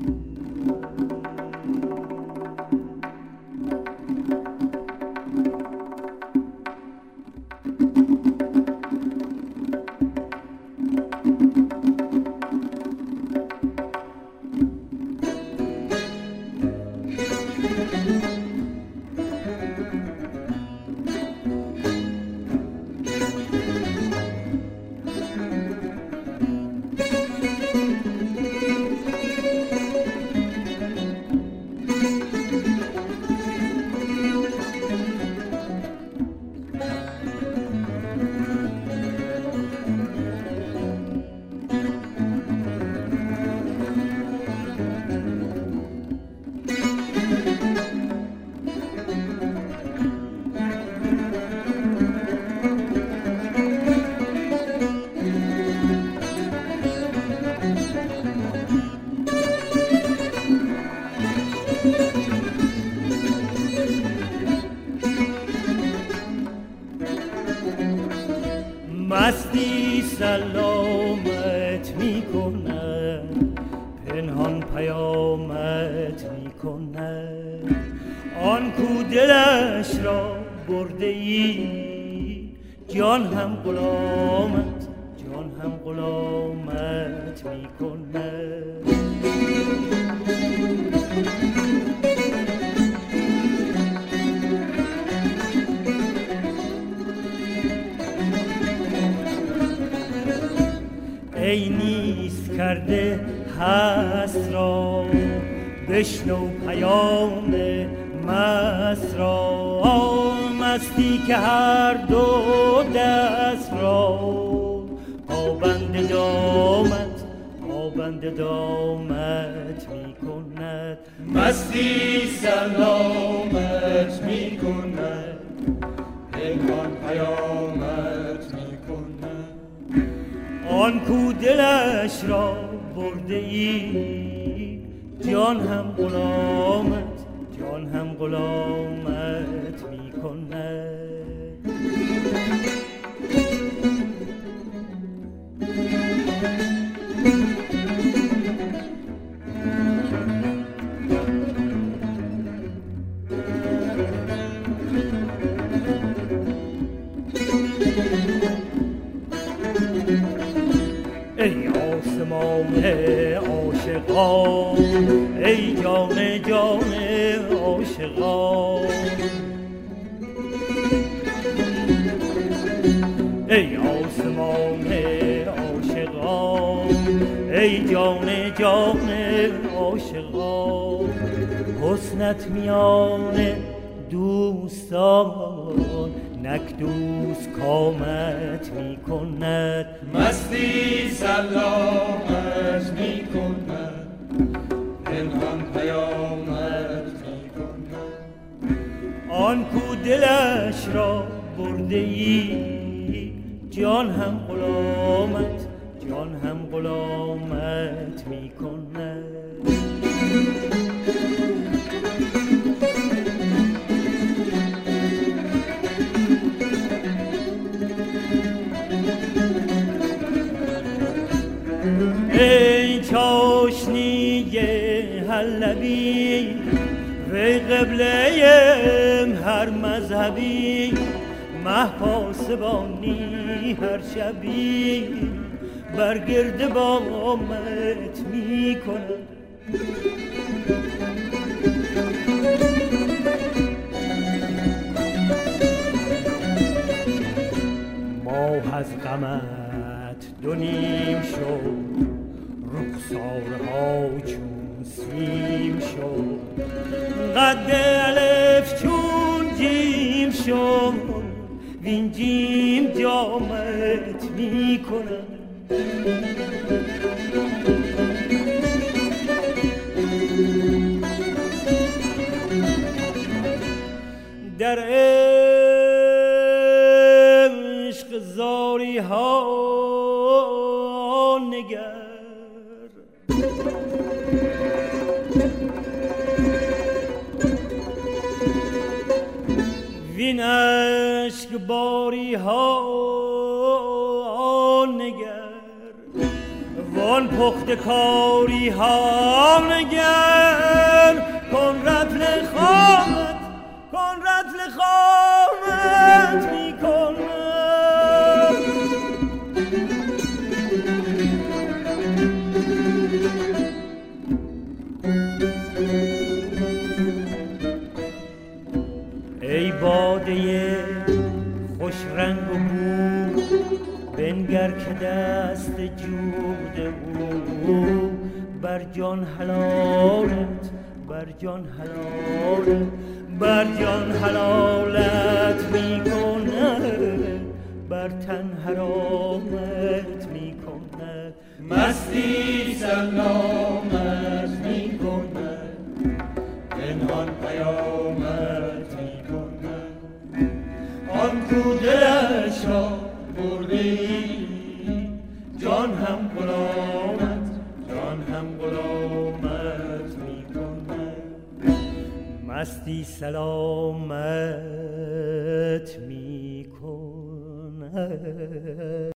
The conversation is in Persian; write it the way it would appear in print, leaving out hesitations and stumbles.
مستی سلامت میکنه، پنهان پیامت میکنه. آن کو دلش را برده ای، جان هم غلامت، جان هم غلامت میکنه. ای نیست کرده هست را، بشنو پیام مست را. مستی که هر دو دست را، پابند دامت، پابند دامت می کند. مستی سلامت می کند، پنهان پیامت می کند. آن کو دلش را برده ای، جان هم غلامت، جان هم غلامت می کند. ای آسمان عاشقان، ای جان جان عاشقان. ای آسمان عاشقان، ای جان جان عاشقان. حسنت میان دوستان، نک دوست کامت می کند. مستی سلامت می کند، پنهان پیامت می کند. آن کو دلش را برده ای، جان هم غلامت، جان هم غلامت می کند. ای چاشنی حلبی، وی قبله هر مذهبی. مه پاسبانی هر شبی، بر گرد بامت می کند. ماه از غمت دو نیم شد، رخسارها چون سیم شد. قد الف چون جیم شد، وین جیم جامت می کند. در عشق زاری ها نگر، وین عشق باری ها نگر. وان پخت کاری ها نگر کن رطل خامت می کنم ای باده خوش رنگ و بو بنگر که دست جود او بر جان حلالت می کند بر تن حرامت می کند مستی سلامت می کند پنهان پیامت می کند آن کو دلش را بردی جان هم غلامت می کند مستی سلامت می کند